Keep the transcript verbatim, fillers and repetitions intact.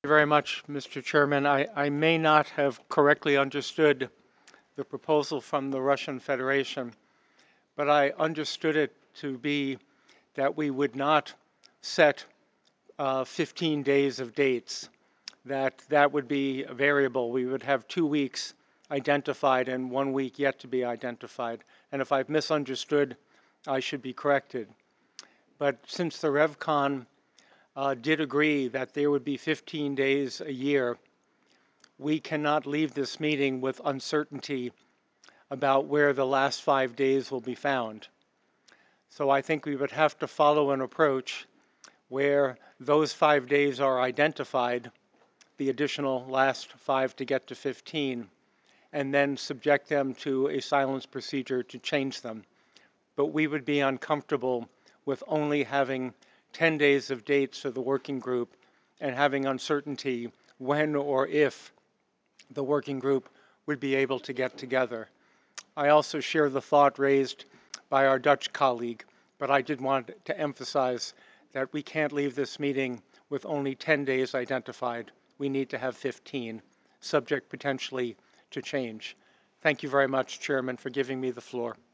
you very much, Mister Chairman. I, I may not have correctly understood the proposal from the Russian Federation, but I understood it to be that we would not set uh, fifteen days of dates, that that would be a variable. We would have two weeks identified and one week yet to be identified. And if I've misunderstood, I should be corrected. But since the RevCon uh, did agree that there would be fifteen days a year, we cannot leave this meeting with uncertainty about where the last five days will be found. So I think we would have to follow an approach where those five days are identified, the additional last five to get to fifteen, and then subject them to a silence procedure to change them. But we would be uncomfortable with only having ten days of dates for the working group and having uncertainty when or if the working group would be able to get together. I also share the thought raised by our Dutch colleague, but I did want to emphasize that we can't leave this meeting with only ten days identified. We need to have fifteen, subject potentially to change. Thank you very much, Chairman, for giving me the floor.